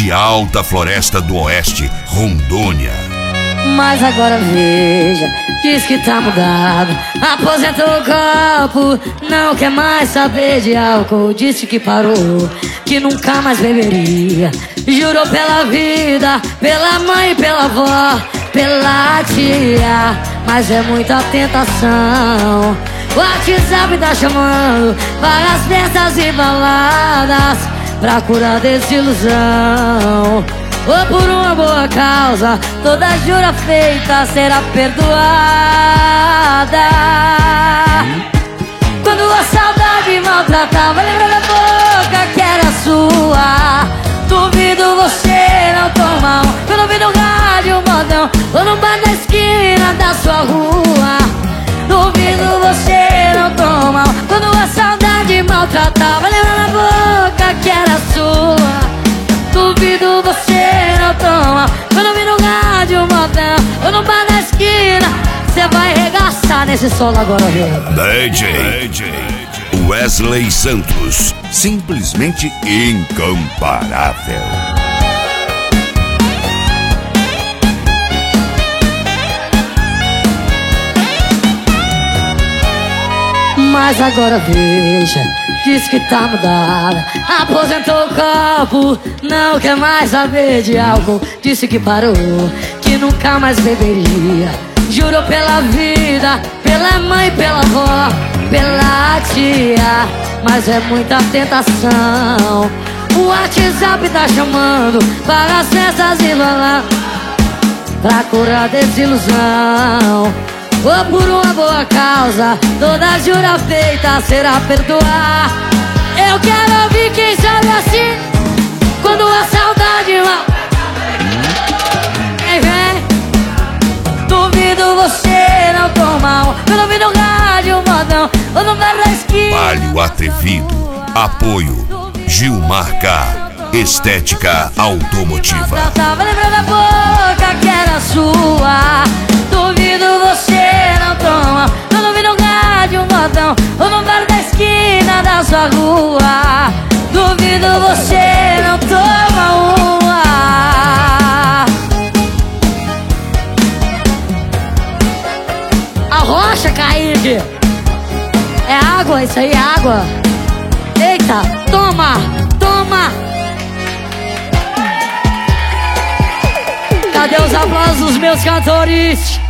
de Alta Floresta do Oeste, Rondônia. Mas agora veja, diz que tá mudado, aposentou o copo, não quer mais saber de álcool. Disse que parou, que nunca mais beberia. Jurou pela vida, pela mãe, pela avó, pela tia, mas é muita tentação. O WhatsApp tá chamando para as festas e baladas, pra curar desilusão. Ou por uma boa causa, toda jura feita será perdoada. Quando a saudade maltratava, lembra da boca que era sua. Duvido você não tomar um, quando ouvi no rádio modão, ou no bar da esquina da sua rua. Duvido você não tomar um, quando a saudade maltratava, lembra da boca que era sua. Duvido você não toma, quando eu vi no rádio modão ou no bar da esquina, cê vai regaçar nesse solo agora, DJ Wesley Santos, simplesmente incomparável. Mas agora veja, diz que tá mudada, aposentou o copo, não quer mais saber de álcool. Disse que parou, que nunca mais beberia. Jurou pela vida, pela mãe, pela avó, pela tia, mas é muita tentação. O WhatsApp tá chamando para as festas e balão, pra curar desilusão. Ou por uma boa causa, toda jura feita será perdoar. Eu quero ouvir quem sabe assim, quando a saudade mal. Quem vem? Duvido você não tomar, quando ouvi no rádio modão ou no bar da esquina. Palio Atrevido, apoio Gilmar K, estética automotiva. Tava lembrando da boca que era sua. Duvido você não toma, quando ouvi no rádio modão ou no bar da esquina da sua rua. Duvido você não toma uma. A rocha, Kaique, é água, isso aí é água. Eita, toma, toma. Cadê os aplausos dos meus cantores?